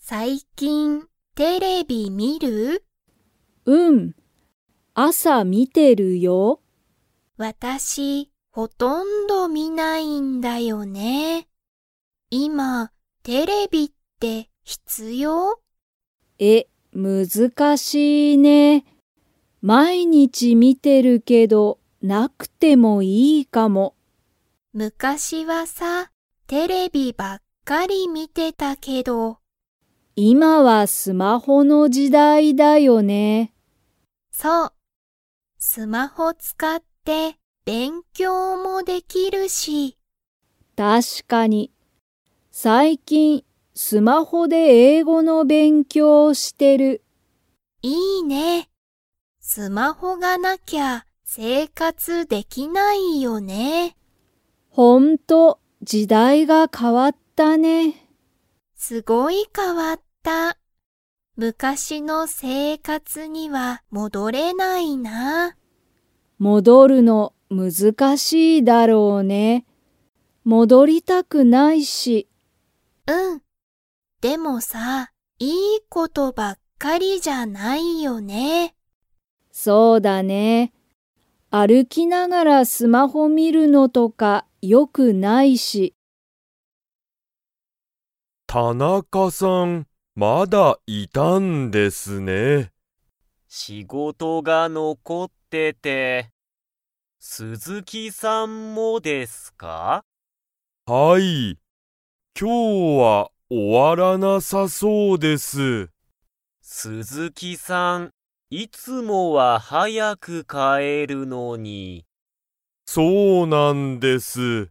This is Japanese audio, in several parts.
最近テレビ見る？ うん、朝見てるよ。 私、ほとんど見ないんだよね。今、テレビって必要？ 難しいね。毎日見てるけど、なくてもいいかも。 昔はさ、テレビばっかり見てたけど、 今はスマホの時代だよね。 そう、スマホ使って勉強もできるし、 確かに。最近、スマホで英語の勉強をしてる。 いいね。スマホがなきゃ生活できないよね。 ほんと、時代が変わったね。 すごい変わった。昔の生活には戻れないな。 戻るの難しいだろうね。戻りたくないし。 うん。でもさ、いいことばっかりじゃないよね。 そうだね。歩きながらスマホ見るのとか良くないし。 田中さん、まだいたんですね。 仕事が残ってて、鈴木さんもですか？ はい。今日は終わらなさそうです。 鈴木さん、いつもは早く帰るのに。 そうなんです。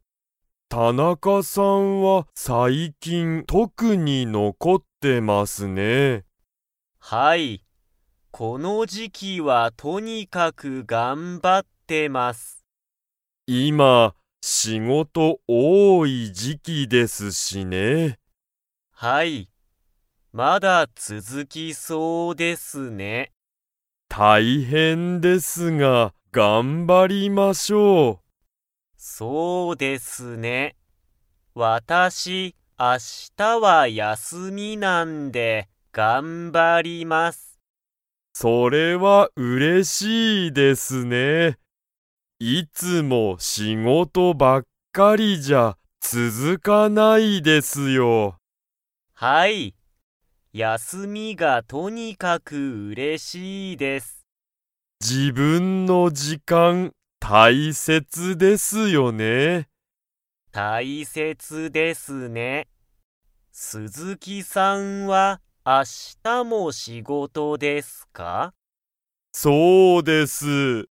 田中さんは最近特に残ってますね。 はい。この時期はとにかく頑張ってます。 今、仕事多い時期ですしね。 はい。まだ続きそうですね。 大変ですが、頑張りましょう。 そうですね。私、明日は休みなんで頑張ります。 それは嬉しいですね。いつも仕事ばっかりじゃ続かないですよ。 はい。休みがとにかく嬉しいです。 自分の時間大切ですよね。 大切ですね。鈴木さんは明日も仕事ですか？ そうです。